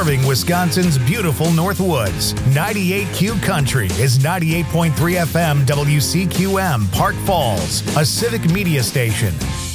serving Wisconsin's beautiful Northwoods. 98Q Country is 98.3 FM WCQM, Park Falls, a civic media station.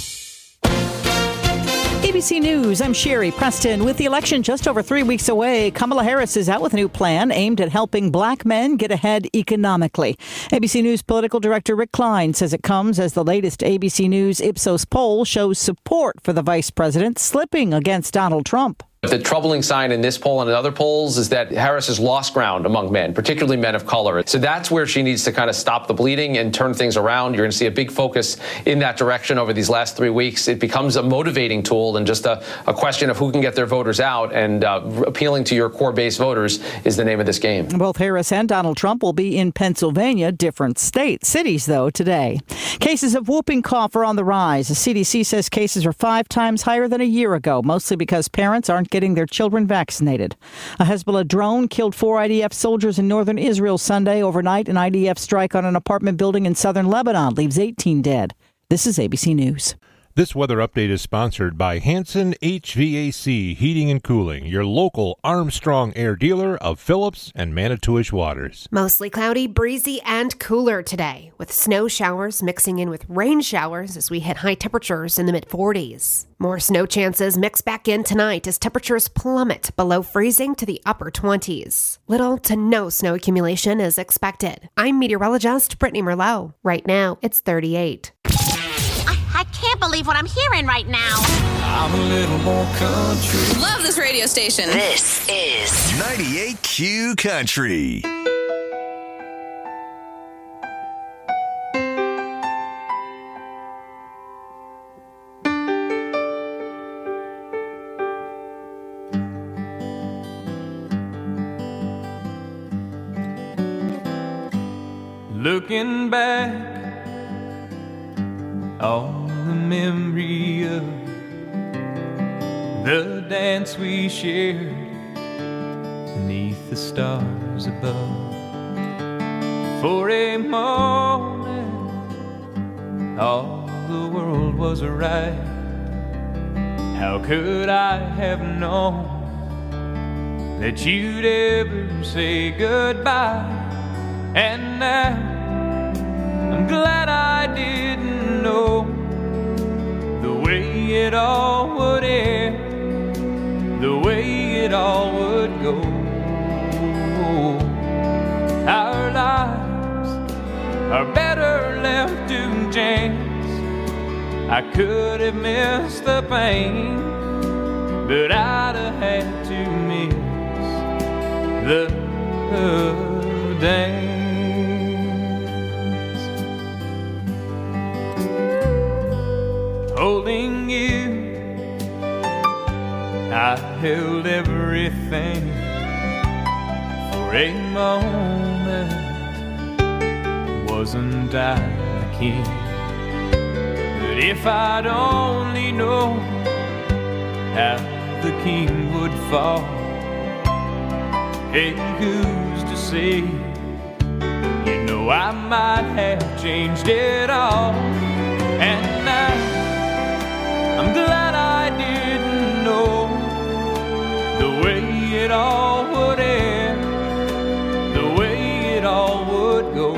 ABC News, I'm Sherry Preston. With the election just over 3 weeks away, Kamala Harris is out with a new plan aimed at helping black men get ahead economically. ABC News political director Rick Klein says it comes as the latest ABC News Ipsos poll shows support for the vice president slipping against Donald Trump. The troubling sign in this poll and in other polls is that Harris has lost ground among men, particularly men of color. So that's where she needs to kind of stop the bleeding and turn things around. You're going to see a big focus in that direction over these last 3 weeks. It becomes a motivating tool and just a question of who can get their voters out, and appealing to your core base voters is the name of this game. Both Harris and Donald Trump will be in Pennsylvania, different cities, though, today. Cases of whooping cough are on the rise. The CDC says cases are 5 times higher than a year ago, mostly because parents aren't getting their children vaccinated. A Hezbollah drone killed 4 IDF soldiers in northern Israel Sunday. Overnight, an IDF strike on an apartment building in southern Lebanon leaves 18 dead. This is ABC News. This weather update is sponsored by Hanson HVAC Heating and Cooling, your local Armstrong Air dealer of Phillips and Manitowish waters. Mostly cloudy, breezy, and cooler today, with snow showers mixing in with rain showers as we hit high temperatures in the mid-40s. More snow chances mix back in tonight as temperatures plummet below freezing to the upper 20s. Little to no snow accumulation is expected. I'm meteorologist Brittany Merlot. Right now, it's 38. I can't believe what I'm hearing right now. I'm a little more country. Love this radio station. This is 98Q Country. Looking back on the memory of the dance we shared beneath the stars above. For a moment, all the world was right. How could I have known that you'd ever say goodbye? And now I'm glad I didn't know the way it all would end, the way it all would go. Our lives are better left to chance. I could have missed the pain, but I'd have had to miss the dance. Holding you, I held everything for a moment. Wasn't I the king? But if I'd only known how the king would fall, hey, who's to say? You know I might have changed it all. And now I'm glad I didn't know the way it all would end, the way it all would go.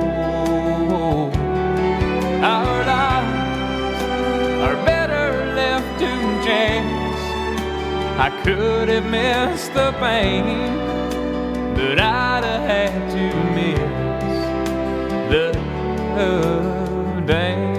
Our lives are better left to chance. I could have missed the pain, but I'd have had to miss the dance.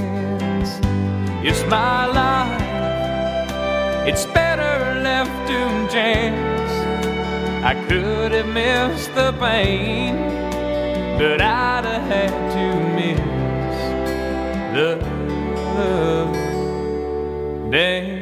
It's my life, it's better left to chance. I could have missed the pain, but I'd have had to miss the dance.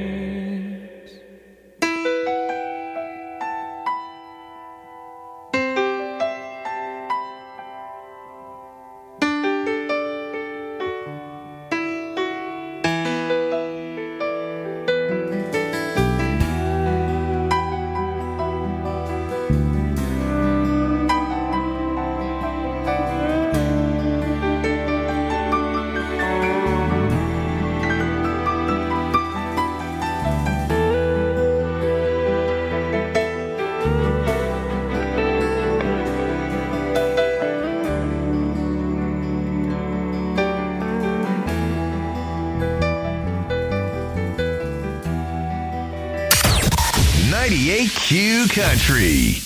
Country.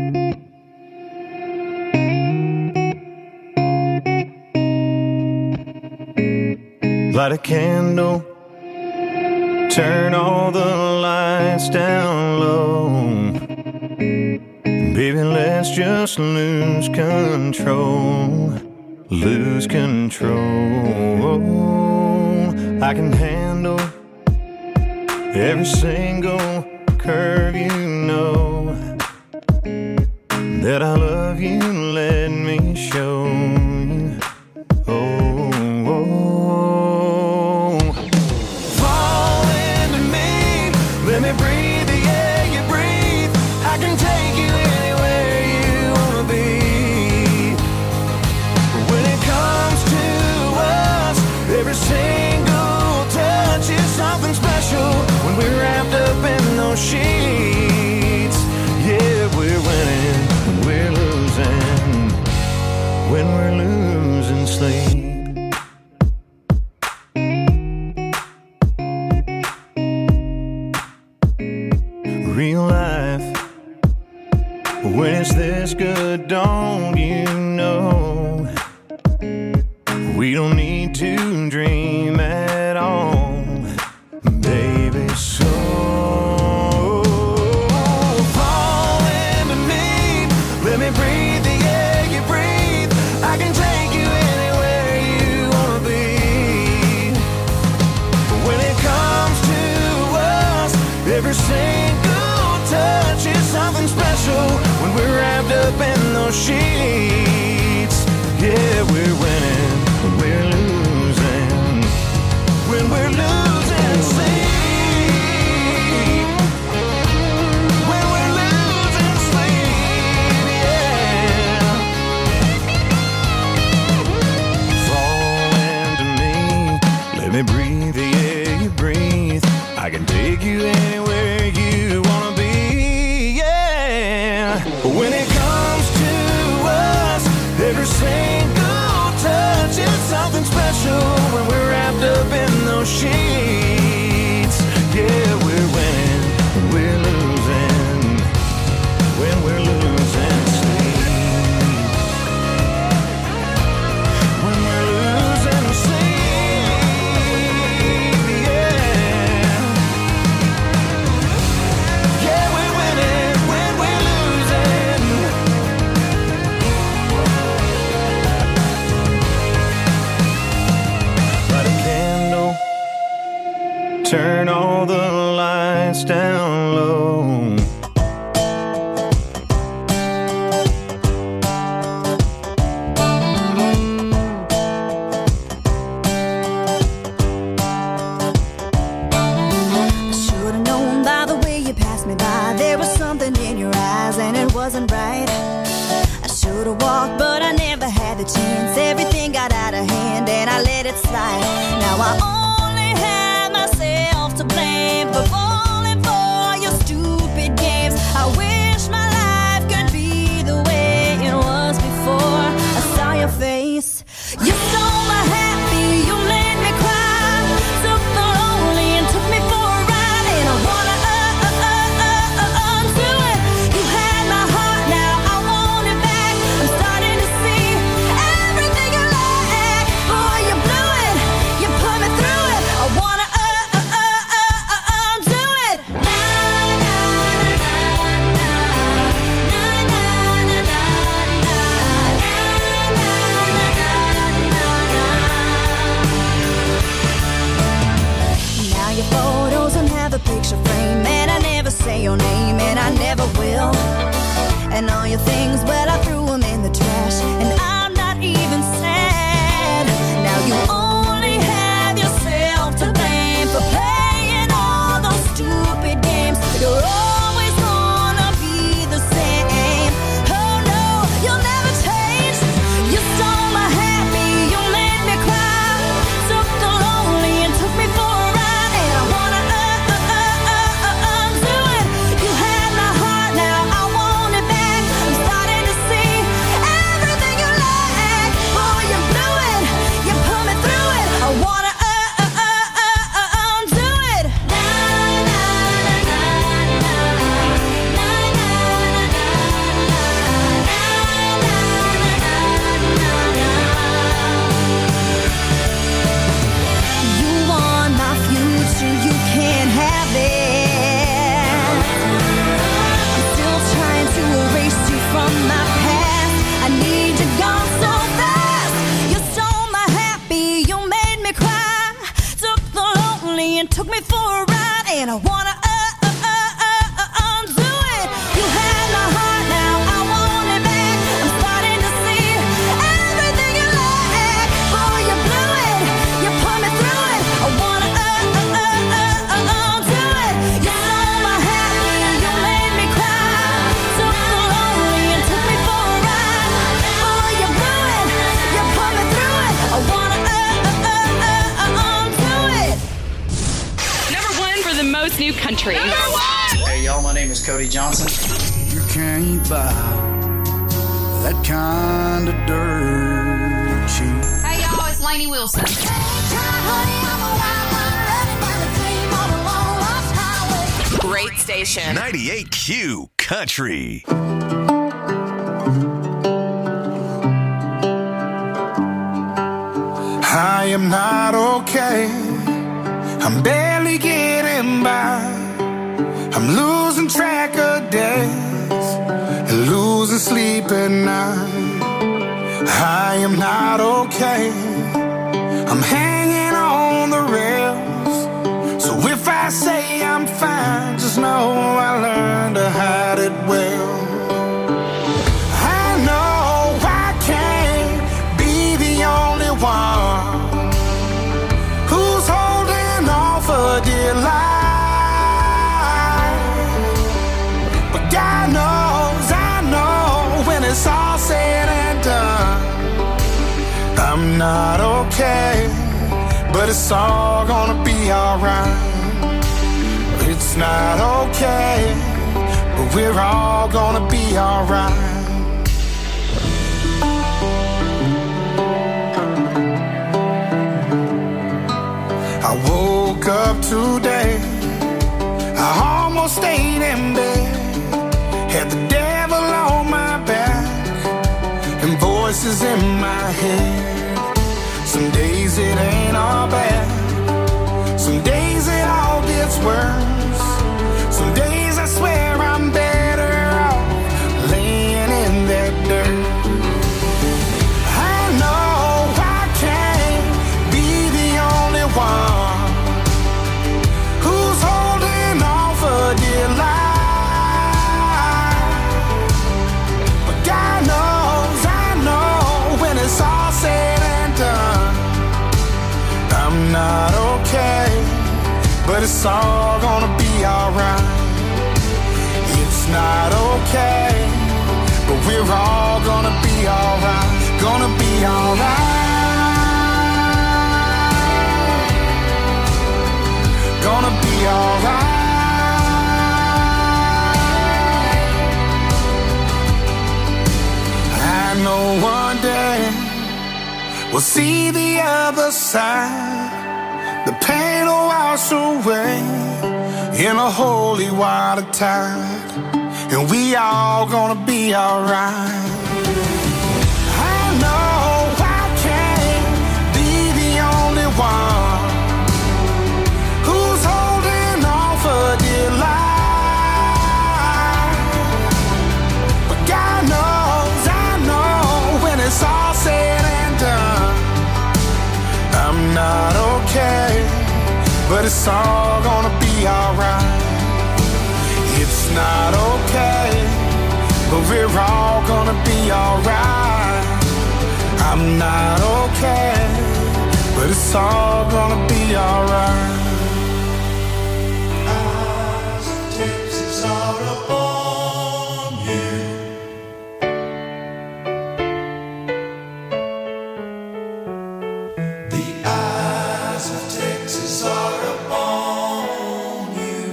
Light a candle, turn all the lights down low. Baby, let's just lose control. Lose control. I can handle every single curve, you know that I love you, let me show you. Fall into me, let me breathe the air you breathe. I can take you anywhere you wanna be. When it comes to us, every single touch is something special. When we're wrapped up in those sheets, yeah, we're winning, we're losing. When we're losing sleep. Real life, when it's this good, don't you know? We don't need to dream at all, baby, so fall into me, let me breathe the air you breathe. I can take you anywhere you wanna be. When it comes to us, every single touch is something special. When we're wrapped up in those sheets, yeah, we're winning, we're losing. When we're losing sleep, when we're losing sleep, yeah. Fall into me, let me breathe the air you breathe. I can take you anywhere you wanna be, yeah. When it comes to us, every single touch is something special. When we're wrapped up in those sheets, yeah, we're winning, we're losing. When we're losing sleep, when we're losing sleep, yeah. Yeah, we're winning when we're losing. Light a candle, turn all the lights down low. Should've known by the way you passed me by, there was something in your eyes and it wasn't right. I should've walked, but I never had the chance. Everything got out of hand and I let it slide. Now I only have myself to blame for falling for your stupid games. I wish my life could be the way it was before I saw your face. You stole my happy, you made me cry, took the lonely and took me for a ride. And I wanna undo it. You had my heart, now I want it back. I'm starting to see everything you lack. Boy, you blew it, you put me through it. I wanna undo it. Now your photos don't have a picture frame, and I never say your name, and I never will. And all your things, well, I threw them in the trash, and I'm not even sad. Now you only have yourself to blame for playing all those stupid games. You're always gonna be the same. Oh no, you'll never change. You stole my happy, you made me cry, took the lonely and took me for a ride. And I wanna undo it. You had my heart, now I want it back. I'm starting to see everything and I wanna undo it. You had my heart, now I want it back. I'm starting to see everything you lack. Oh, you blew it, you put me through it. I wanna undo it. You stole my happy, you made me cry. Took the lonely and took me for a ride. Oh, you blew it, you put me through it. I wanna undo it. Number one for the most new country. Hey y'all, my name is Cody Johnson. You can't buy that kind of dirt cheap. Hey y'all, it's Lainey Wilson. Great station. 98Q Country. I am not okay. I'm barely getting by. I'm losing track of days and losing sleep at night. I am not okay. I'm hanging on the rails. So if I say I'm fine, just know I learned to hide it well. I know I can't be the only one who's holding on for dear life. But God knows, I know, when it's all said and done, I'm not okay, but it's all gonna be alright. It's not okay, but we're all gonna be alright. I woke up today, I almost stayed in bed, had the devil on my back and voices in my head. Some days it ain't all bad, some days it all gets worse. Some days I swear I'm better off laying in that dirt. I know I can't be the only one who's holding on for dear life. But God knows, I know, when it's all said and done, I'm not okay, but it's all gonna be alright. It's not okay, but we're all gonna be alright. Gonna be alright. Gonna be alright. I know one day we'll see the other side. The pain will wash away in a holy water tide, and we all gonna be alright. I know I can't be the only one who's holding on for dear life. But God knows, I know, when it's all said and done, I'm not okay, but it's all gonna be alright. It's not okay, but we're all gonna be alright. I'm not okay, but it's all gonna be alright. Eyes of Texas are upon you. The eyes of Texas are upon you.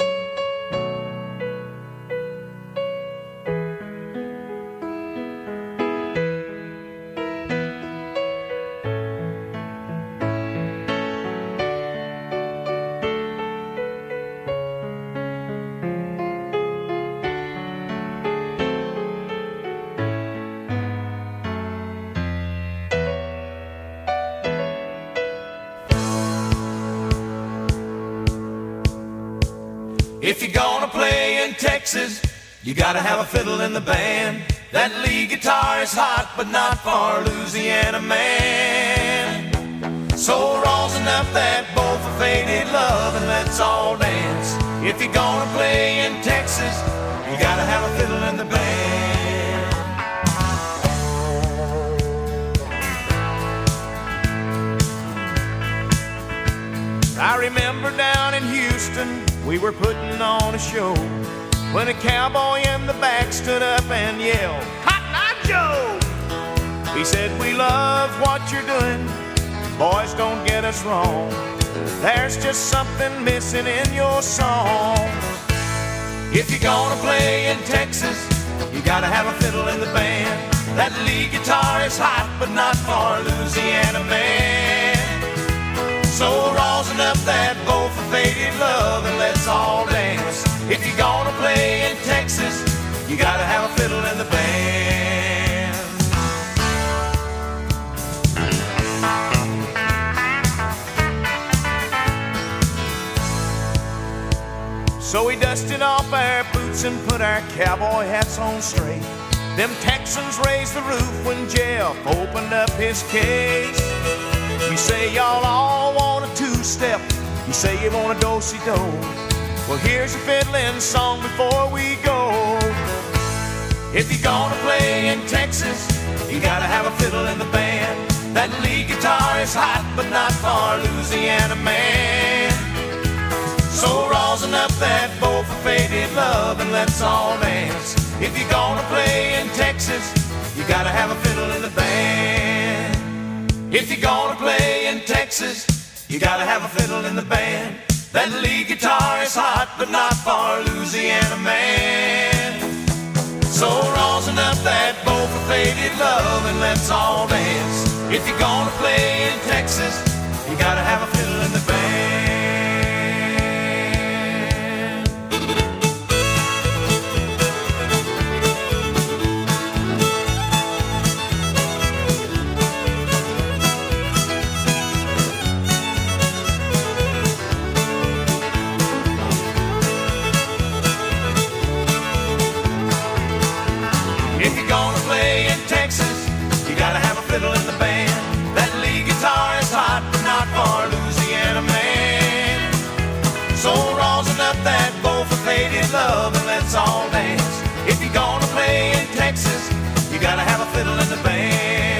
If you're gonna play in Texas, you gotta have a fiddle in the band. That lead guitar is hot, but not for Louisiana man. So raw's enough that both are faded love, and let's all dance. you're gonna play in Texas, you gotta have a fiddle in the band. I remember down in Houston, we were putting on a show when a cowboy in the back stood up and yelled, "Cotton Eye Joe!" He said, "We love what you're doing, boys, don't get us wrong. There's just something missing in your song. If you're gonna play in Texas, you gotta have a fiddle in the band. That lead guitar is hot, but not for Louisiana man. So rosin up that bow for faded love and let's all dance. If you're gonna play in Texas, you gotta have a fiddle in the band." So we dusted off our boots and put our cowboy hats on straight. Them Texans raised the roof when Jeff opened up his case. You say y'all all want a two-step, you say you want a do-si-do. Well, here's a fiddling song before we go. If you're gonna play in Texas, you gotta have a fiddle in the band. That lead guitar is hot, but not for Louisiana man. So rosin up that bow for faded love and let's all dance. If you're gonna play in Texas, you gotta have a fiddle in the band. If you're gonna play in Texas, you gotta have a fiddle in the band. That lead guitar is hot, but not for Louisiana man. So rosin up that bow for faded love and let's all dance. If you're gonna play in Texas, you gotta have a fiddle in the band. If you're gonna play in Texas, you gotta have a fiddle in the band. That lead guitar is hot, but not for Louisiana man. So rosin up that bow for faded love and let's all dance. If you're gonna play in Texas, you gotta have a fiddle in the band.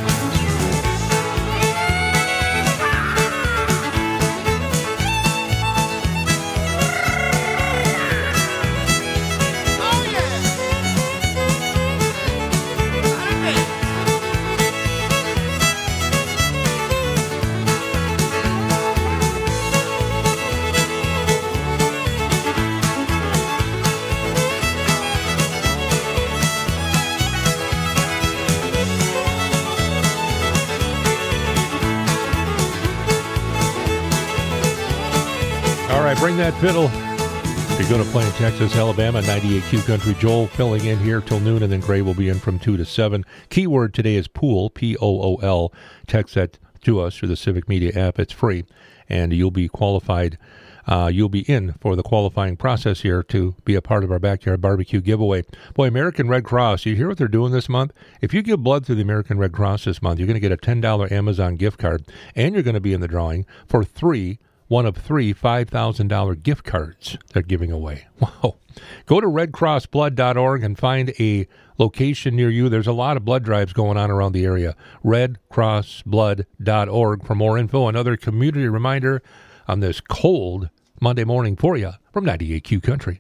All right, bring that fiddle. If you're going to play in Texas, Alabama, 98Q Country. Joel filling in here till noon, and then Gray will be in from 2 to 7. Keyword today is pool, P-O-O-L. Text that to us through the Civic Media app. It's free, and you'll be qualified. You'll be in for the qualifying process here to be a part of our backyard barbecue giveaway. Boy, American Red Cross, you hear what they're doing this month? If you give blood through the American Red Cross this month, you're going to get a $10 Amazon gift card, and you're going to be in the drawing for one of three $5,000 gift cards they're giving away. Wow. Go to redcrossblood.org and find a location near you. There's a lot of blood drives going on around the area. redcrossblood.org for more info. Another community reminder on this cold Monday morning for you from 98Q Country.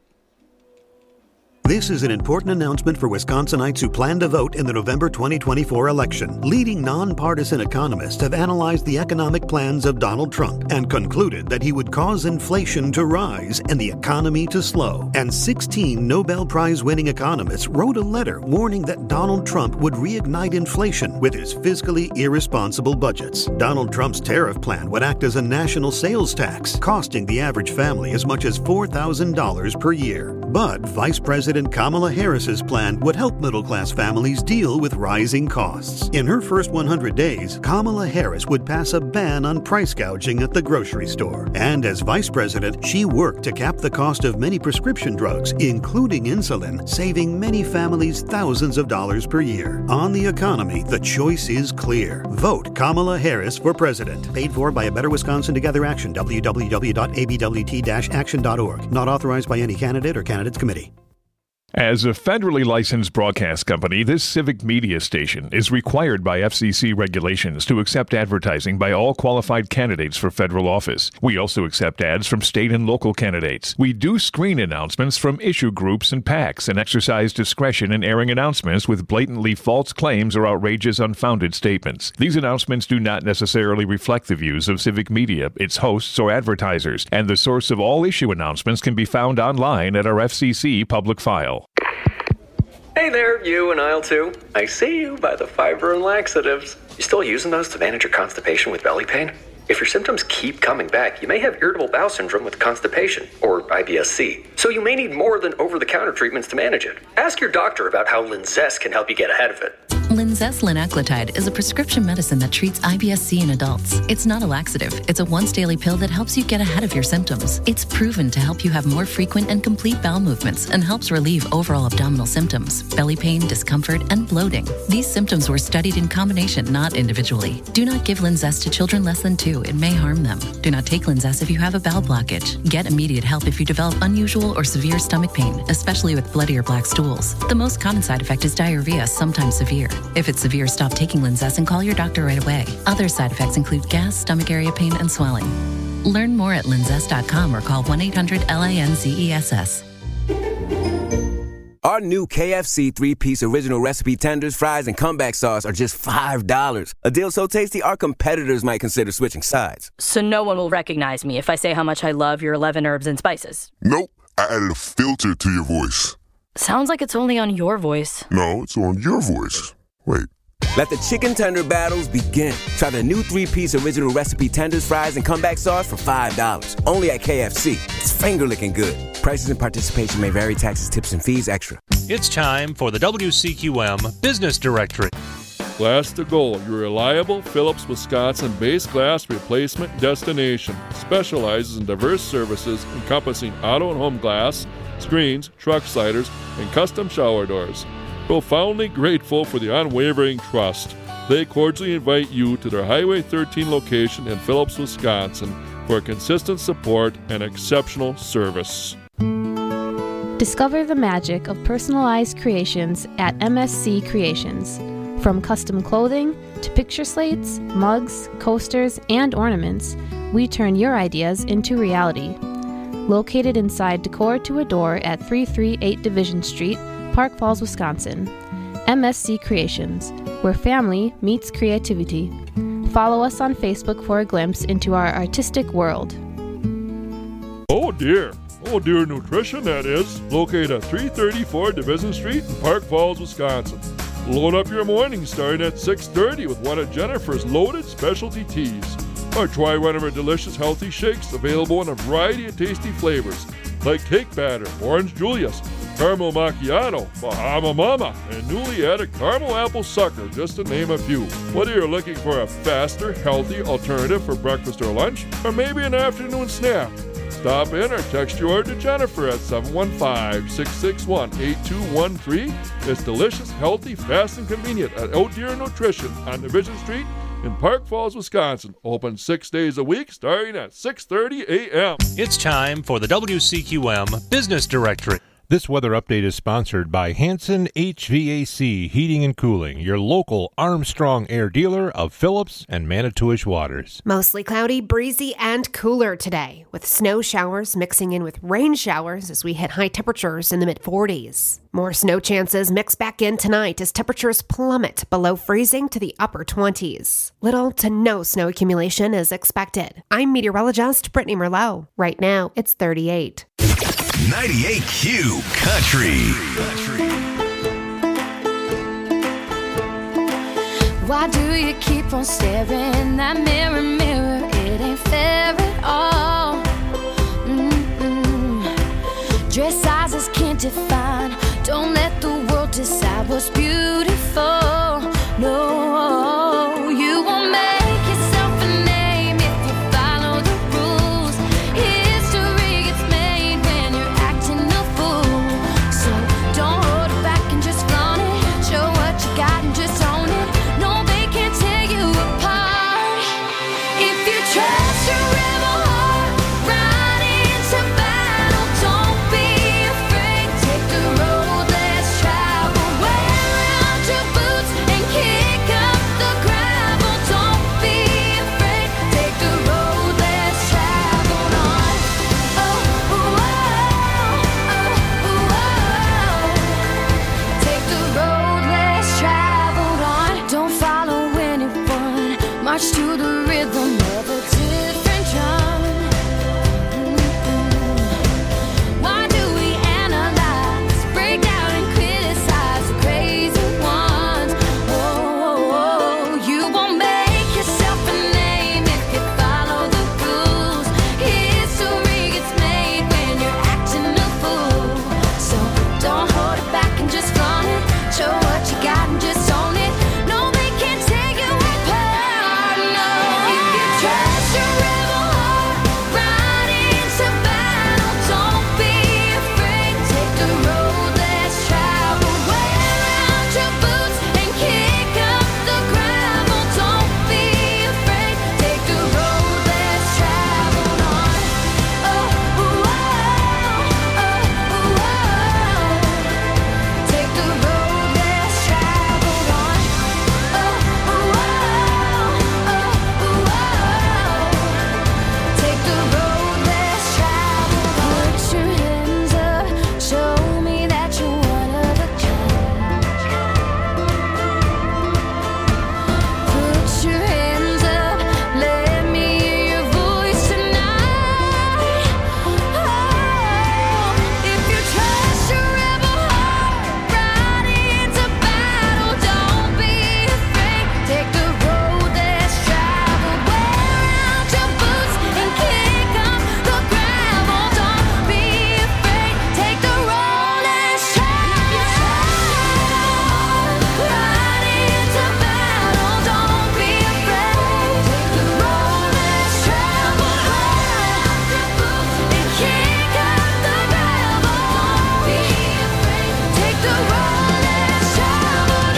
This is an important announcement for Wisconsinites who plan to vote in the November 2024 election. Leading nonpartisan economists have analyzed the economic plans of Donald Trump and concluded that he would cause inflation to rise and the economy to slow. And 16 Nobel Prize-winning economists wrote a letter warning that Donald Trump would reignite inflation with his fiscally irresponsible budgets. Donald Trump's tariff plan would act as a national sales tax, costing the average family as much as $4,000 per year. But Vice President Kamala Harris's plan would help middle-class families deal with rising costs. In her first 100 days, Kamala Harris would pass a ban on price gouging at the grocery store. And as vice president, she worked to cap the cost of many prescription drugs, including insulin, saving many families thousands of dollars per year. On the economy, the choice is clear. Vote Kamala Harris for president. Paid for by A Better Wisconsin Together Action, www.abwt-action.org. Not authorized by any candidate or candidates committee. As a federally licensed broadcast company, this civic media station is required by FCC regulations to accept advertising by all qualified candidates for federal office. We also accept ads from state and local candidates. We do screen announcements from issue groups and PACs and exercise discretion in airing announcements with blatantly false claims or outrageous, unfounded statements. These announcements do not necessarily reflect the views of civic media, its hosts, or advertisers, and the source of all issue announcements can be found online at our FCC public file. Hey there, you and aisle 2. I see you by the fiber and laxatives. You still using those to manage your constipation with belly pain? If your symptoms keep coming back, you may have irritable bowel syndrome with constipation, or IBS-C. So you may need more than over-the-counter treatments to manage it. Ask your doctor about how Linzess can help you get ahead of it. Linzess linaclotide is a prescription medicine that treats IBS-C in adults. It's not a laxative. It's a once-daily pill that helps you get ahead of your symptoms. It's proven to help you have more frequent and complete bowel movements and helps relieve overall abdominal symptoms, belly pain, discomfort, and bloating. These symptoms were studied in combination, not individually. Do not give Linzess to children less than 2. It may harm them. Do not take Linzess if you have a bowel blockage. Get immediate help if you develop unusual or severe stomach pain, especially with bloody or black stools. The most common side effect is diarrhea, sometimes severe. If it's severe, stop taking Linzess and call your doctor right away. Other side effects include gas, stomach area pain, and swelling. Learn more at linzess.com or call 1-800-LINZESS. Our new KFC 3-piece original recipe tenders, fries, and comeback sauce are just $5. A deal so tasty, our competitors might consider switching sides. So no one will recognize me if I say how much I love your 11 herbs and spices? Nope. I added a filter to your voice. Sounds like it's only on your voice. No, it's on your voice. Wait. Let the chicken tender battles begin. Try the new 3-piece original recipe tenders, fries, and comeback sauce for $5. Only at KFC. It's finger-licking good. Prices and participation may vary. Taxes, tips, and fees extra. It's time for the WCQM Business Directory. Glass to Go, your reliable Phillips, Wisconsin-based glass replacement destination. Specializes in diverse services encompassing auto and home glass, screens, truck sliders, and custom shower doors. Profoundly grateful for the unwavering trust. They cordially invite you to their Highway 13 location in Phillips, Wisconsin for consistent support and exceptional service. Discover the magic of personalized creations at MSC Creations. From custom clothing to picture slates, mugs, coasters, and ornaments, we turn your ideas into reality. Located inside Decor to Adore at 338 Division Street, Park Falls, Wisconsin. MSC Creations, where family meets creativity. Follow us on Facebook for a glimpse into our artistic world. Oh dear Nutrition, that is. Located at 334 Division Street in Park Falls, Wisconsin. Load up your morning starting at 6:30 with one of Jennifer's loaded specialty teas. Or try one of her delicious healthy shakes available in a variety of tasty flavors like cake batter, orange Julius, caramel macchiato, Bahama Mama, and newly added caramel apple sucker, just to name a few. Whether you're looking for a faster, healthy alternative for breakfast or lunch, or maybe an afternoon snack, stop in or text your order to Jennifer at 715-661-8213. It's delicious, healthy, fast, and convenient at Oh Dear Nutrition on Division Street in Park Falls, Wisconsin. Open 6 days a week starting at 6:30 a.m. It's time for the WCQM Business Directory. This weather update is sponsored by Hanson HVAC Heating and Cooling, your local Armstrong Air dealer of Phillips and Manitowish waters. Mostly cloudy, breezy, and cooler today, with snow showers mixing in with rain showers as we hit high temperatures in the mid-40s. More snow chances mix back in tonight as temperatures plummet below freezing to the upper 20s. Little to no snow accumulation is expected. I'm meteorologist Brittany Merlot. Right now, it's 38. 98Q Country. Why do you keep on staring in that mirror, mirror? It ain't fair at all. Dress sizes can't can't define. Don't let the world decide what's beautiful. No, you won't make yourself a name if you follow the rules. History gets made when you're acting a fool. So don't hold it back and just flaunt it. Show what you got and just own it. No, they can't tear you apart. If you trust your rebel heart, ride into battle. Don't be afraid. Take the road less traveled. Wear out your boots and kick up the gravel. Don't be afraid. Take the road less traveled on. Oh, oh, oh, take the road less traveled on. Don't follow anyone. March to the rhythm of a different drum. Why do we analyze, break down and criticize the crazy ones? Oh, you won't make yourself a name if you follow the rules. History gets made when you're acting a fool. So don't hold it back and just flaunt it. Show what you got and just own it. No, they can't take you apart. No, if you trust your rebel heart, ride into battle. Don't be afraid. Take the road less traveled. Wear out your boots and kick up the gravel. Don't be afraid. Take the road less traveled on. Oh, oh, take the road less traveled on. Oh, take the road less traveled on. Put your hands up, show me that you're one of a kind. Put your hands up, let me hear your voice tonight. Oh, if you trust your rebel heart, ride into battle. Don't be afraid. Take the road less traveled. Wear out your boots and kick up the gravel. Don't be afraid. Take the road less traveled. Ride into battle. Don't be afraid. Take the road less traveled. Wear out your boots and kick up the gravel. Don't be afraid. Take the road less traveled.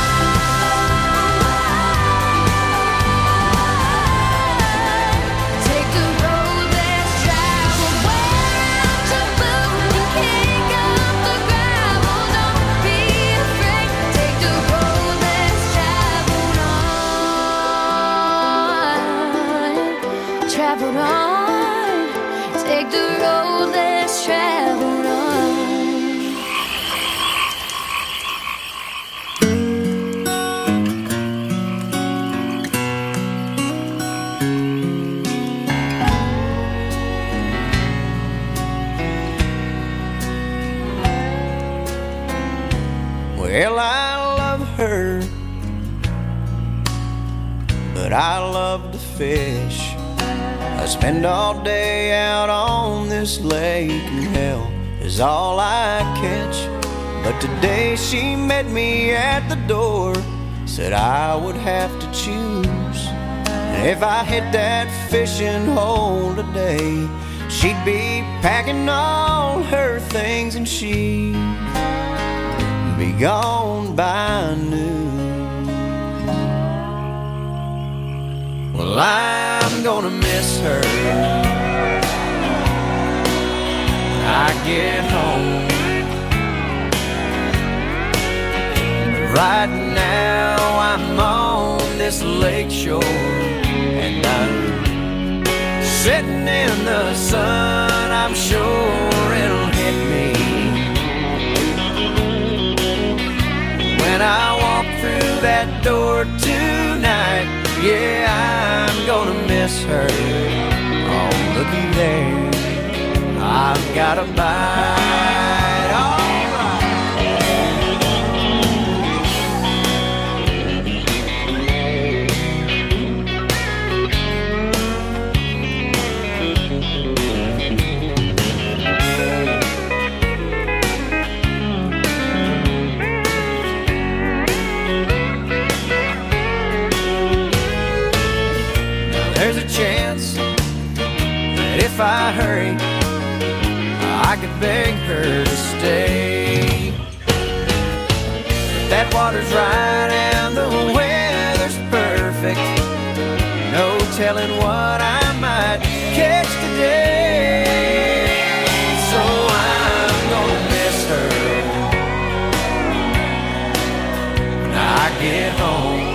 Take the road less traveled. Wear out your boots and kick up the gravel. Don't be afraid. Take the road less traveled on. Traveled on. Take the road less traveled on. Well, I love her, but I love to fish. I spend all day out on this lake, and hell is all I catch. But today she met me at the door, said I would have to choose. And if I hit that fishing hole today, she'd be packing all her things and she'd be gone by noon. Well, I'm gonna miss her when I get home. But right now I'm on this lake shore, and I'm sitting in the sun. I'm sure it'll hit me when I walk through that door tonight. Yeah, I'm gonna miss her. Oh, looky there, I've got a bite. All There's a chance that if I hurry, I could beg her to stay. But that water's right and the weather's perfect. No telling what I might catch today. So I'm gonna miss her when I get home.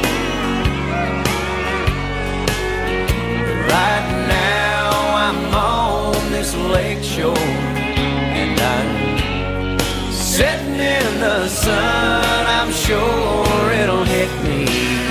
Right now I'm on this lake shore, and I'm sitting in the sun. I'm sure it'll hit me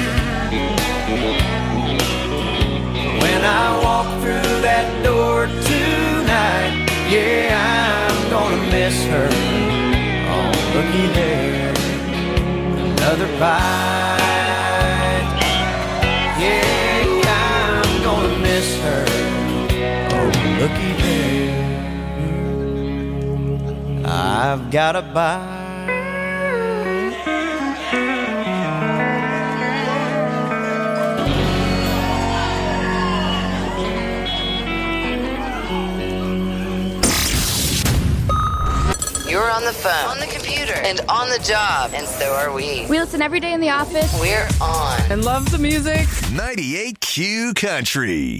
when I walk through that door tonight. Yeah, I'm gonna miss her. Oh, looky there, another bite. Yeah, I'm gonna miss her. Oh, looky there, I've got a bite. You're on the phone, on the computer, and on the job, and so are we. We listen every day in the office. We're on. And love the music. 98Q Country.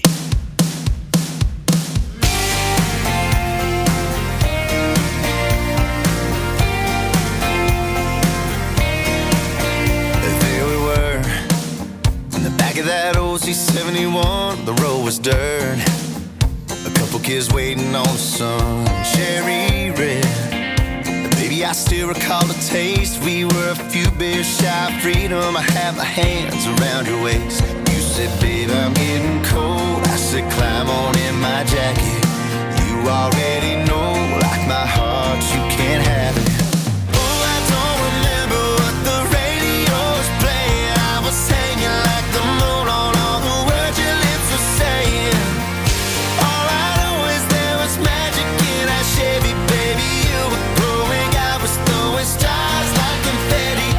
There we were, in the back of that old C71. The road was dirt, a couple kids waiting on the sun, cherry red. Baby, I still recall the taste. We were a few beers shy of freedom. I had my hands around your waist. You said, babe, I'm getting cold. I said, climb on in my jacket. You already know, like my heart, you can't have it. Oh, I don't remember what the radio was playing. I was hanging like the moon on all the words your lips were saying. All I know is there was magic in that Chevy, baby. You were glowing, I was throwing stars like confetti.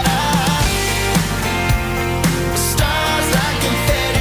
Stars like confetti.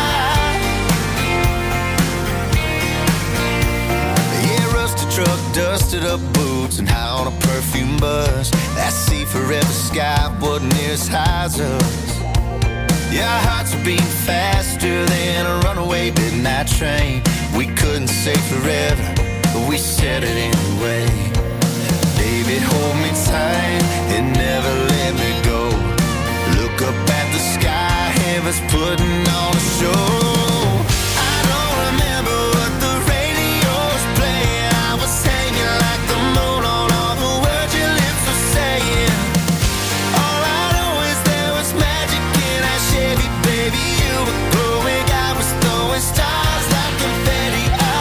Yeah, rusted truck, dusted up boots, and high on a perfume bus. That sea forever sky wasn't near as high as us. Yeah, our hearts were beating faster than a runaway midnight train. We couldn't say forever, but we said it anyway. Baby, hold me tight and never let me go. Look up at the sky, heaven's putting on a show. I don't remember what the radio was playing. I was hanging like the moon on all the words your lips were saying. All I know is there was magic in that Chevy, baby. You were glowing, I was throwing stars like confetti.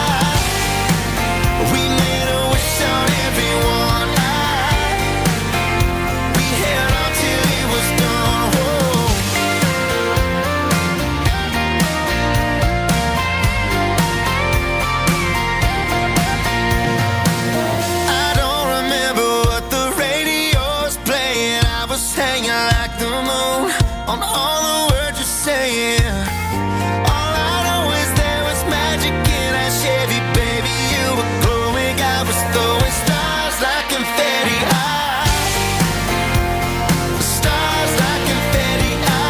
We made a wish on everyone. We held on till it was done. Whoa. I don't remember what the radio was playing. I was hanging like the moon on all the words you're saying. All I know is there was magic in that Chevy, baby. You were glowing, I was throwing stars like confetti. Stars like confetti.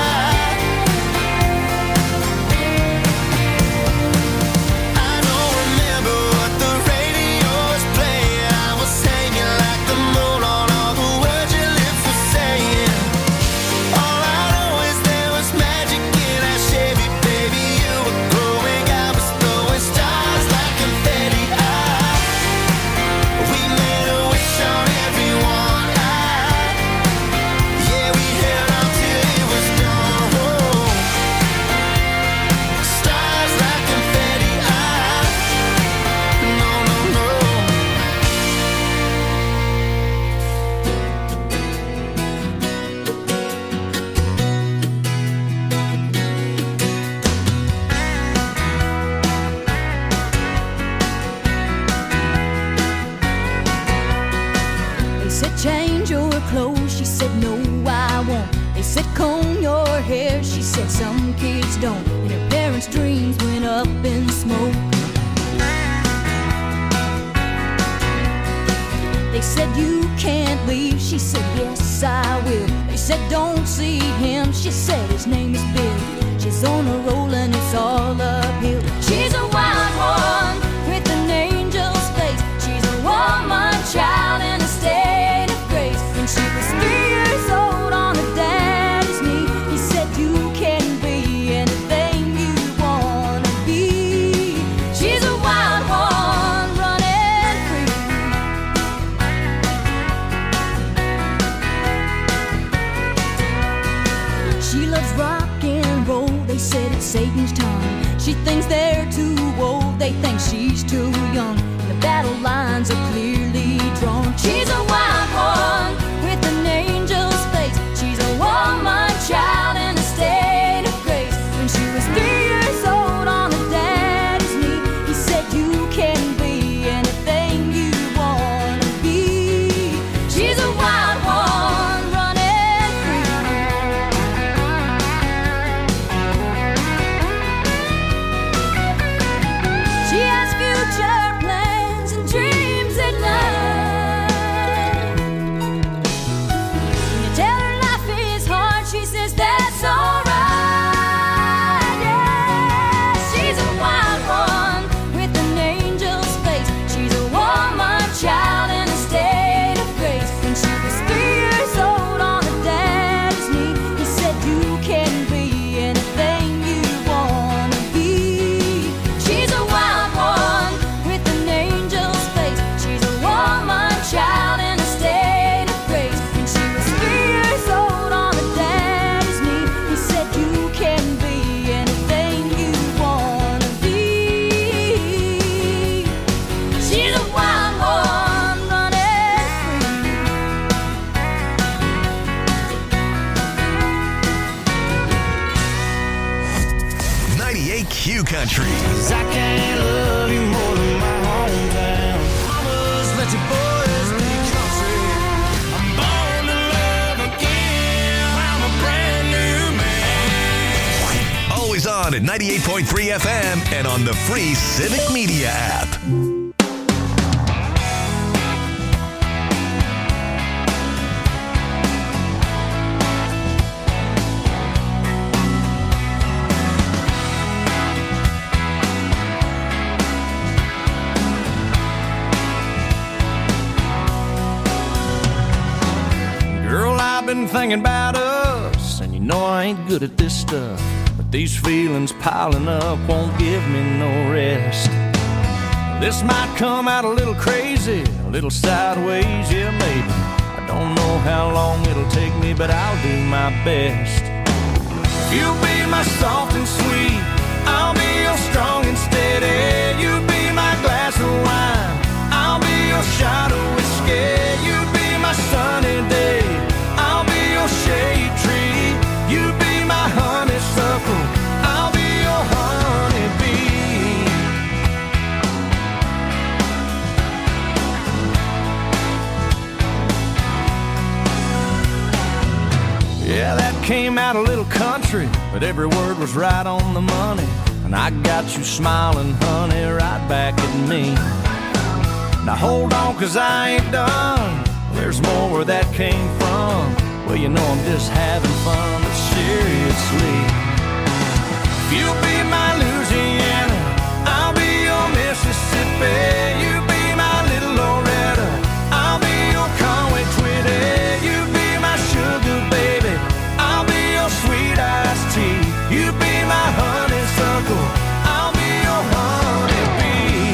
I don't remember what the radio was playing. I was hanging like the moon on all the words your lips were saying. All I know is there was magic in that Chevy, baby. You were glowing, I was throwing stars like confetti. We made a wish on everyone. Yeah, we held on till it was done. Whoa. Stars like confetti. No, no, no. They said change your clothes, she said no I won't. They said comb your hair, she said some kids don't. And her parents' dreams went up said, you can't leave. She said, yes, I will. They said, don't see him. She said, his name is Bill. She's on a roll and it's all uphill. She's a wild one with an angel's face. She's a woman child in a state of grace. When she was 3 years old on her daddy's knee, he said, you can be anything you want to be. She's a wild one running free. She loves rock and roll. They said it's Satan's tongue. She thinks they're too old. They think she's too young. The battle lines are clearly drawn. She's a wild one with an angel's face. She's a woman child in a state of grace. When she was 3 years old on her daddy's knee, he said, you can be anything you want to be. She's a wild one running free. She has future plans and dreams at night. When you tell her life is hard, she says that's alright. Yeah, she's a wild one with an angel's face. She's a woman child in a state of grace. When she was 3 years old on her daddy's knee, he said, you can be anything you want to be. She's a wild one with an angel's face. She's a woman child in a state of grace. When she was 3 years old on her daddy's knee, he said, you can be anything you want to be. She's a wild one running free. 98Q Country. I can't love you more than my hometown. Mamas, let your boys be country. I'm born to love again. I'm a brand new man. Always on at 98.3 FM and on the free Civic Media app. Girl, I've been thinking about us, and you know I ain't good at this stuff. But these feelings piling up won't give me no rest. This might come out a little crazy, a little sideways, yeah, maybe. I don't know how long it'll take me, but I'll do my best. You'll be my soft and sweet, I'll be your strong and steady. You be my glass of wine, I'll be your shot of whiskey. You be my sunny day, I'll be your shade tree. You be my honeysuckle, I'll be your honeybee. Yeah, that came out a little country, but every word was right on the money. And I got you smiling, honey, right back at me. Now hold on, 'cause I ain't done. There's more where that came from. Well, you know I'm just having fun, but seriously. You'll be my Louisiana, I'll be your Mississippi. You be my little Loretta, I'll be your Conway Twitty. You be my sugar baby, I'll be your sweet iced tea. You be my honeysuckle, I'll be your honeybee.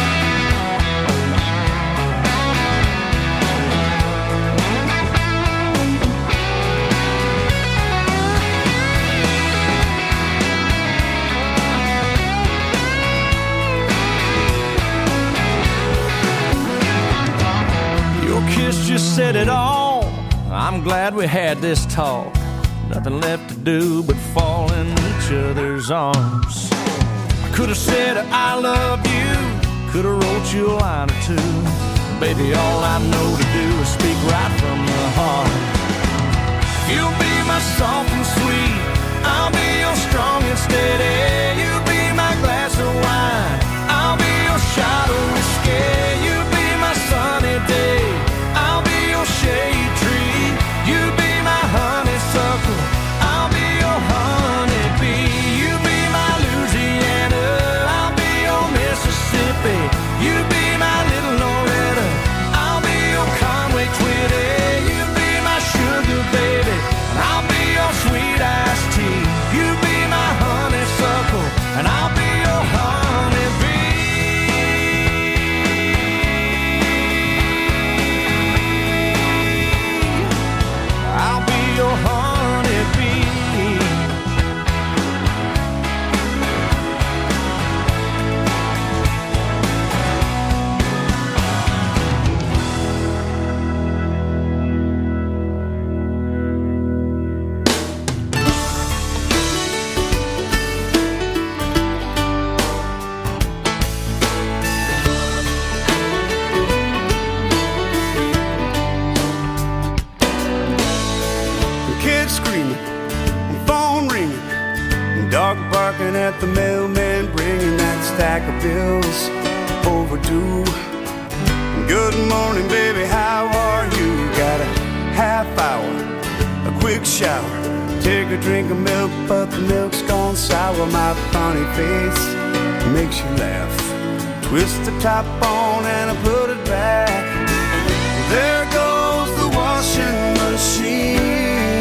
Your kiss just said it all. I'm glad we had this talk. Nothing left to do but fall in each other's arms. I could have said I love you, could have wrote you a line or two. Baby, all I know to do is speak right from the heart. You'll be my soft and sweet, I'll be your strong and steady. You be my glass of wine, I'll be your shot of whiskey. You be my sunny day, barking at the mailman, bringing that stack of bills overdue. Good morning, baby, how are you? Got a half hour, a quick shower, take a drink of milk, but the milk's gone sour. My funny face makes you laugh. Twist the top on and I put it back. There goes the washing machine.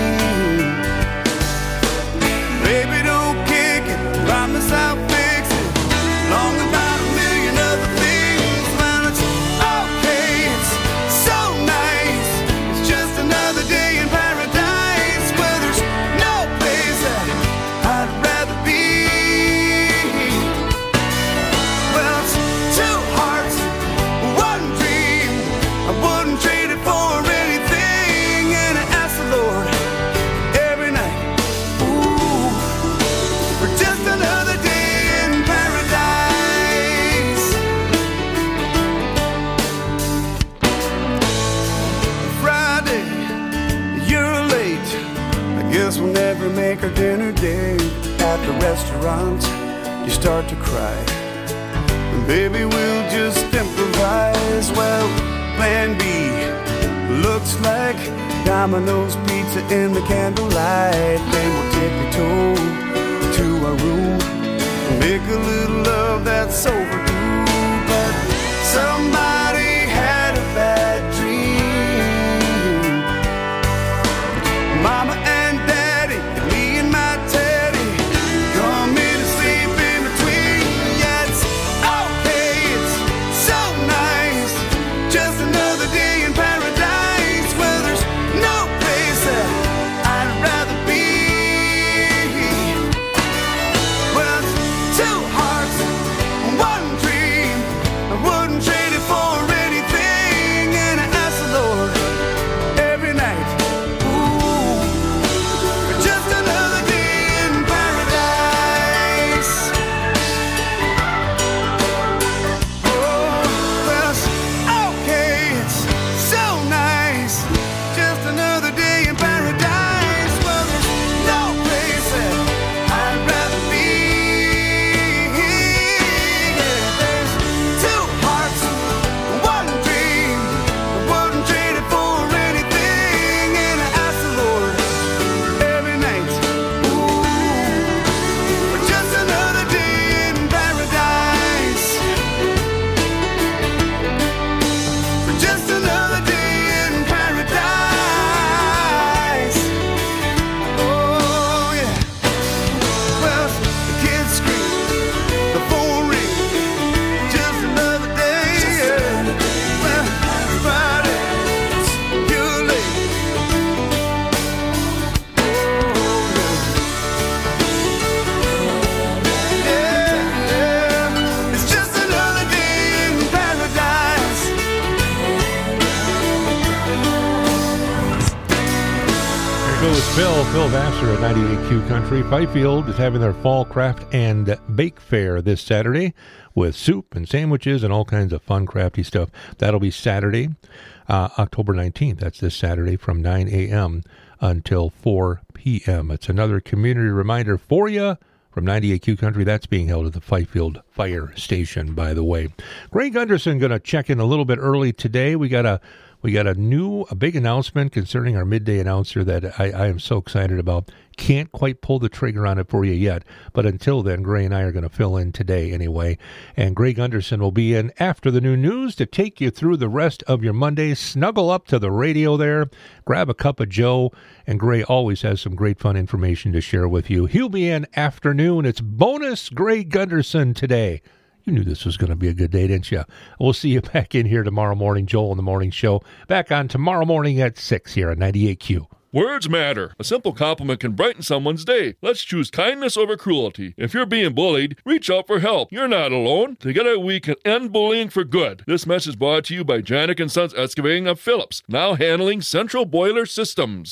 Baby, don't kick it, promise I'll fix it. Long about a million other things, man, it's okay, it's so nice. It's just another day in paradise where there's no place that I'd rather be. Well, it's two hearts, one dream. I wouldn't trade it for anything, and I ask the Lord every night, ooh, for just another day in paradise. Friday, you're late. I guess we'll never make our dinner date. At the restaurant, you start to cry. And baby, we'll just improvise. Well, plan B looks like Domino's pizza in the candlelight. Then we'll tippy-toe to our room, make a little love that's overdue. But somebody had a bad dream. Mama and Daddy, me and my Teddy, come in and sleep in between. Yeah, it's okay, it's so nice. Just another day in paradise where there's no place that I'd rather be. Well, it's two hearts, one dream. I wouldn't trade it for anything, and I ask the Lord every night, ooh, for just another day in paradise. Oh, well, it's okay, it's so nice. Just another day in paradise. Well, there's no place that I'd rather be. Yeah, there's two hearts, one dream. I wouldn't trade it for anything, and I ask the Lord every night, ooh, for just another day in paradise. For just another day in paradise. Oh, yeah. Well, the kids scream, the phone rings, just another day. Well, Friday, you're late. Yeah, it's just another day in paradise. There goes Phil Vassar at 98Q Country. Fifield is having their fall craft and bake fair this Saturday with soup and sandwiches and all kinds of fun crafty stuff. That'll be Saturday, October 19th. That's this Saturday from 9 a.m. until 4 p.m. It's another community reminder for you from 98Q Country. That's being held at the Fifield Fire Station, by the way. Greg Gunderson going to check in a little bit early today. We got a big announcement concerning our midday announcer that I am so excited about. Can't quite pull the trigger on it for you yet, but until then, Gray and I are going to fill in today anyway. And Greg Gunderson will be in after the new news to take you through the rest of your Monday. Snuggle up to the radio there, grab a cup of Joe, and Gray always has some great fun information to share with you. He'll be in afternoon. It's bonus Greg Gunderson today. You knew this was going to be a good day, didn't you? We'll see you back in here tomorrow morning, Joel in the Morning Show. Back on tomorrow morning at 6 here on 98Q. Words matter. A simple compliment can brighten someone's day. Let's choose kindness over cruelty. If you're being bullied, reach out for help. You're not alone. Together we can end bullying for good. This message brought to you by Janik & Sons Excavating of Phillips, now handling central boiler systems.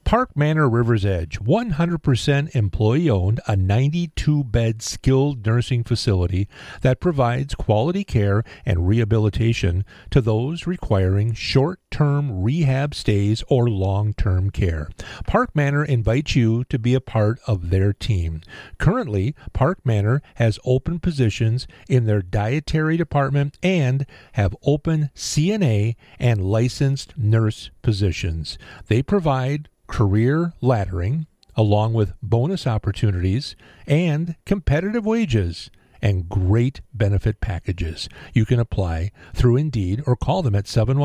Park Manor River's Edge, 100% employee-owned, a 92-bed skilled nursing facility that provides quality care and rehabilitation to those requiring short-term rehab stays or long-term care. Park Manor invites you to be a part of their team. Currently, Park Manor has open positions in their dietary department and have open CNA and licensed nurse positions. They provide career laddering, along with bonus opportunities and competitive wages and great benefit packages. You can apply through Indeed or call them at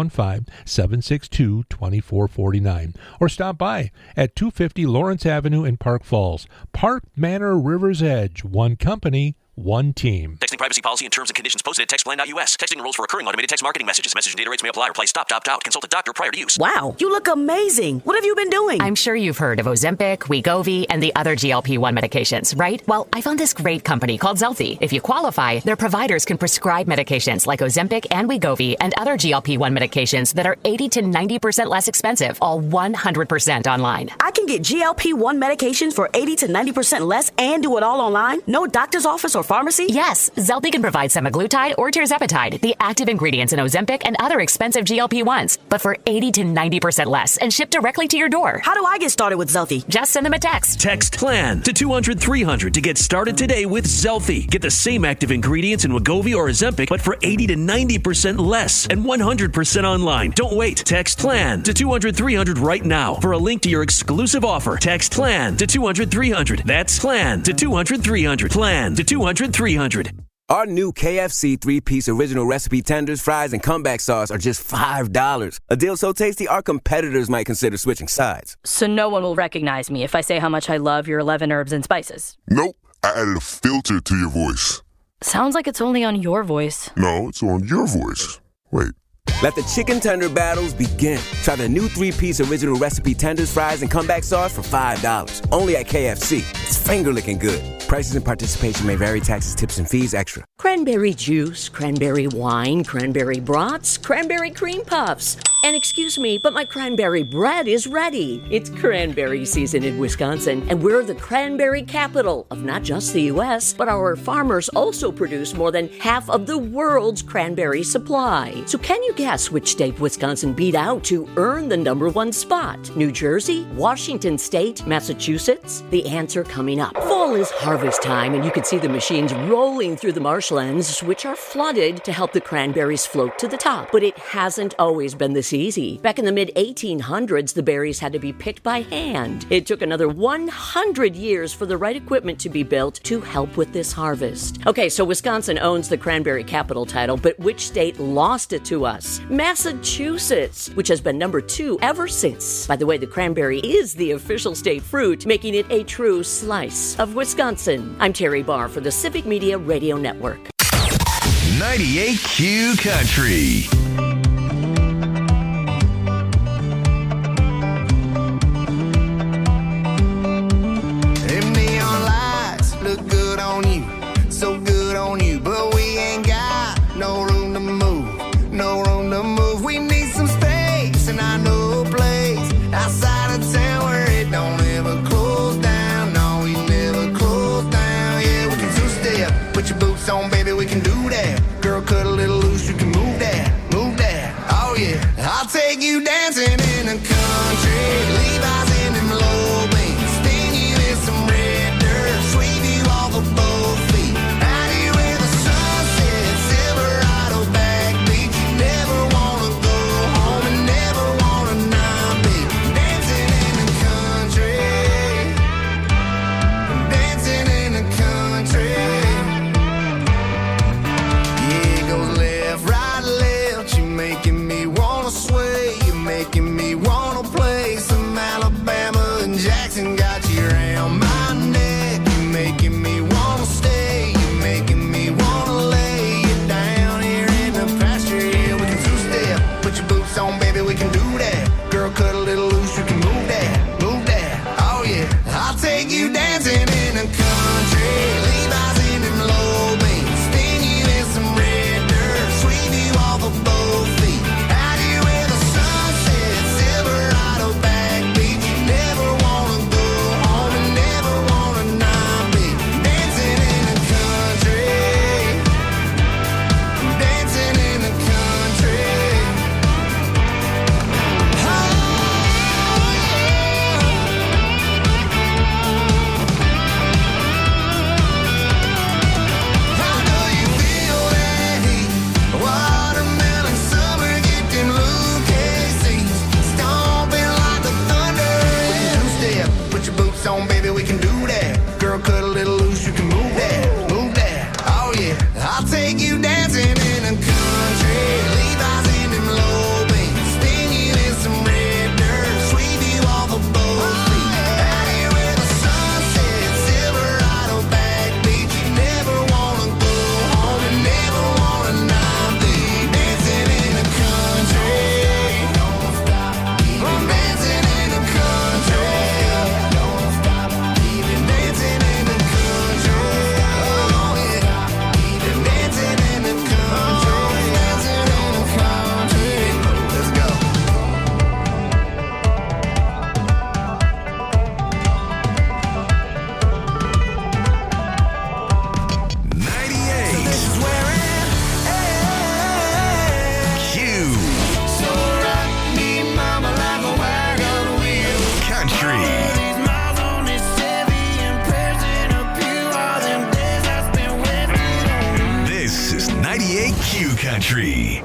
715-762-2449 or stop by at 250 Lawrence Avenue in Park Falls. Park Manor River's Edge, one company, one team. Texting privacy policy and terms and conditions posted at textplan.us. Texting enrolls for recurring automated text marketing messages. Message and data rates may apply. Reply stop, opt out. Consult a doctor prior to use. Wow, you look amazing. What have you been doing? I'm sure you've heard of Ozempic, Wegovy, and the other GLP-1 medications, right? Well, I found this great company called Zelfie. If you qualify, their providers can prescribe medications like Ozempic and Wegovy and other GLP-1 medications that are 80 to 90% less expensive, all 100% online. I can get GLP-1 medications for 80 to 90% less and do it all online? No doctor's office or pharmacy? Yes, Zelfie can provide semaglutide or tirzepatide, the active ingredients in Ozempic and other expensive GLP-1s, but for 80 to 90% less and shipped directly to your door. How do I get started with Zelfie? Just send them a text. Text PLAN to 200-300 to get started today with Zelfie. Get the same active ingredients in Wegovy or Ozempic, but for 80 to 90% less and 100% online. Don't wait. Text PLAN to 200-300 right now for a link to your exclusive offer. Text PLAN to 200-300. That's PLAN to 200-300. PLAN to 200-300. Our new KFC 3-piece original recipe tenders, fries, and comeback sauce are just $5. A deal so tasty, our competitors might consider switching sides. So no one will recognize me if I say how much I love your 11 herbs and spices. Nope, I added a filter to your voice. Sounds like it's only on your voice. No, it's on your voice. Wait. Let the chicken tender battles begin. Try the new 3-piece original recipe tenders, fries, and comeback sauce for $5. Only at KFC. It's finger-licking good. Prices and participation may vary. Taxes, tips, and fees extra. Cranberry juice, cranberry wine, cranberry brats, cranberry cream puffs. And excuse me, but my cranberry bread is ready. It's cranberry season in Wisconsin, and we're the cranberry capital of not just the U.S., but our farmers also produce more than half of the world's cranberry supply. So can you guess which state Wisconsin beat out to earn the #1 spot? New Jersey, Washington State, Massachusetts? The answer coming up. Fall is harvest time, and you can see the machines rolling through the marshlands, which are flooded to help the cranberries float to the top. But it hasn't always been this easy. Back in the mid-1800s, the berries had to be picked by hand. It took another 100 years for the right equipment to be built to help with this harvest. Okay, so Wisconsin owns the cranberry capital title, but which state lost it to us? Massachusetts, which has been #2 ever since. By the way, the cranberry is the official state fruit, making it a true slice of Wisconsin. I'm Terry Barr for the Civic Media Radio Network. 98Q Country. Them neon lights look good on you, so good on you, but we ain't got no room to move, no room to move. We need some space, and I know a place outside of town where it don't ever close down. No, we never close down. Yeah, we can two-step, put your boots on, baby, we can do that. Girl, cut a little loose, you can move that, move that. Oh yeah, I'll take you dancing in the country, Levi's in them low beams, spin you in some red dirt, sweep you off of both feet, out here where the sun sets, Silverado backbeat. Never wanna go home and never wanna not be dancing in the country, dancing in the country. Yeah, Country.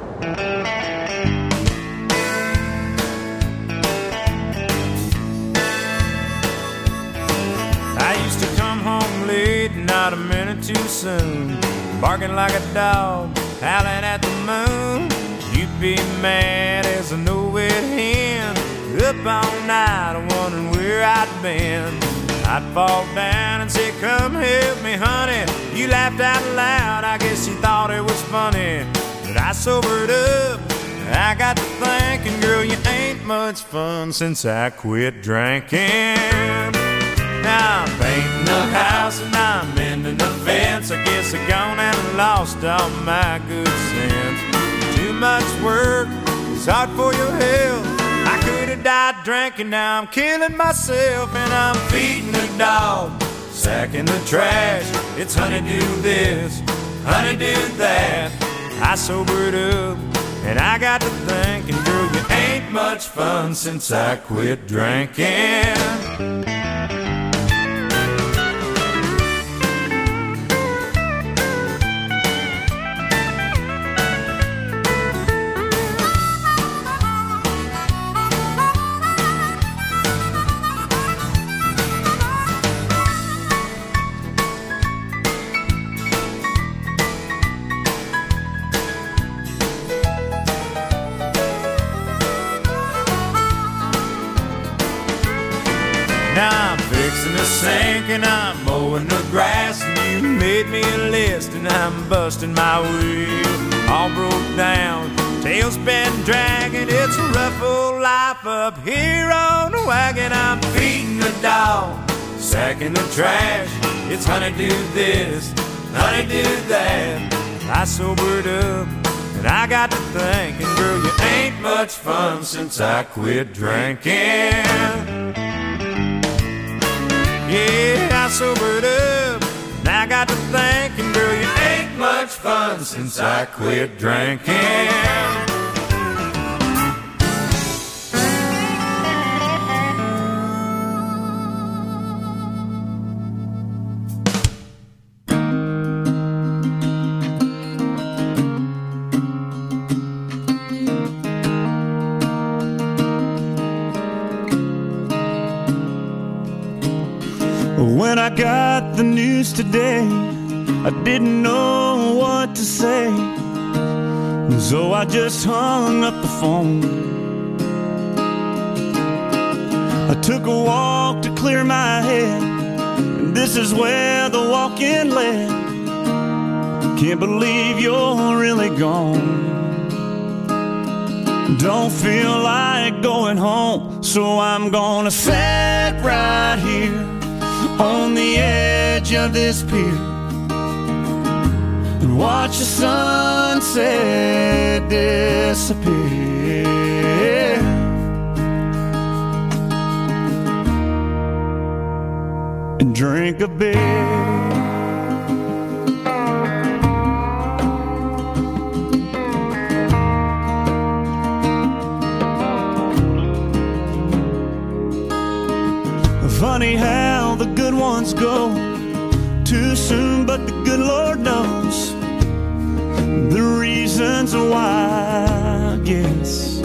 I used to come home late, not a minute too soon, barking like a dog, howling at the moon. You'd be mad as a nowhere hen, up all night wondering where I'd been. I'd fall down and say, come help me, honey. You laughed out loud, I guess you thought it was funny. But I sobered up, I got to thinking, girl, you ain't much fun since I quit drinking. Now I'm painting the house and I'm mending the fence. I guess I gone and lost all my good sense. Too much work, it's hard for your health. I could have died drinking, now I'm killing myself. And I'm feeding the dog, sacking the trash. It's honey do this, honey do that. I sobered up and I got to thinking, girl, you ain't much fun since I quit drinking. Now I'm fixing the sink and I'm mowing the grass, and you made me a list and I'm busting my wheel. All broke down, tail's been dragging. It's a rough old life up here on the wagon. I'm feeding the dog, sacking the trash. It's honey do this, honey do that. I sobered up and I got to thinking, girl, you ain't much fun since I quit drinking. Yeah, I sobered up, and I got to thinking, girl, you ain't much fun since I quit drinking. When I got the news today, I didn't know what to say, so I just hung up the phone. I took a walk to clear my head, and this is where the walk-in led. Can't believe you're really gone. Don't feel like going home, so I'm gonna sit right here on the edge of this pier and watch the sunset disappear. And drink a beer. Funny how the good ones go too soon, but the good Lord knows the reasons why, I guess.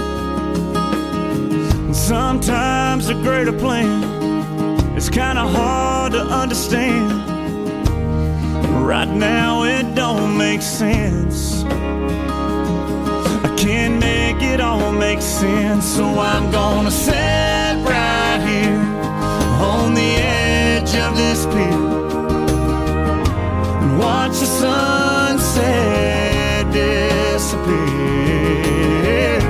Sometimes a greater plan is kind of hard to understand. Right now it don't make sense. I can't make it all make sense, so I'm gonna sit right here on the edge of this pier and watch the sunset disappear.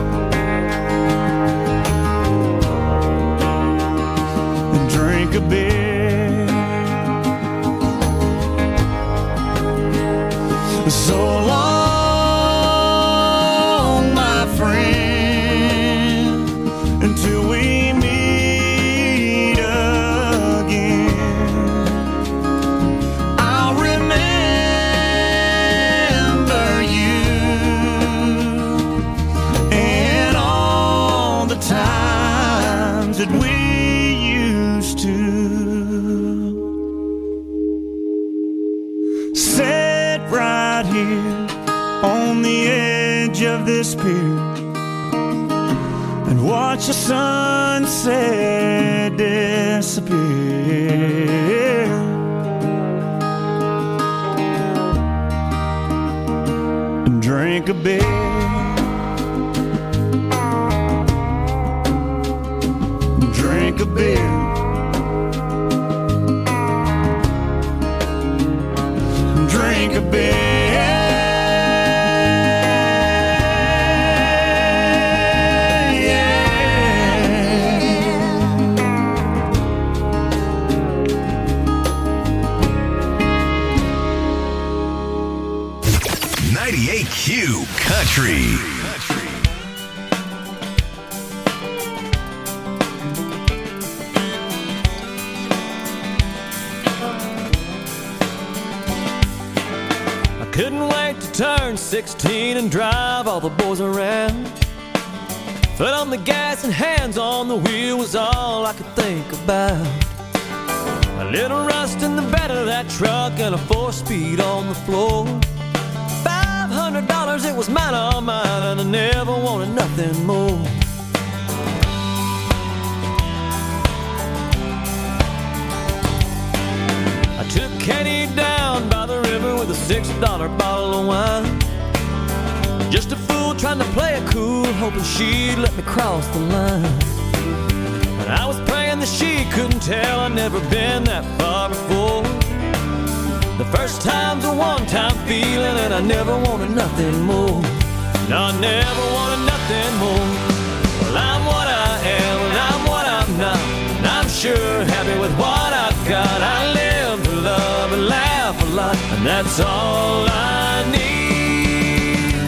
And drink a beer. So long, my friend, until we meet again. I'll remember you and all the times that we used to sit right here on the edge of this pier and watch the sunset disappear. And drink a beer. Drink a beer. Drink a beer. Q Country. I couldn't wait to turn 16 and drive all the boys around. Foot on the gas and hands on the wheel was all I could think about. A little rust in the bed of that truck and a 4-speed on the floor. $500, it was mine, all mine, and I never wanted nothing more. I took Katie down by the river with a $6 bottle of wine. Just a fool trying to play it cool, hoping she'd let me cross the line. And I was praying that she couldn't tell I'd never been that far before. The first time's a one-time feeling, and I never wanted nothing more. No, I never wanted nothing more. Well, I'm what I am, and I'm what I'm not, and I'm sure happy with what I've got. I live to love and laugh a lot, and that's all I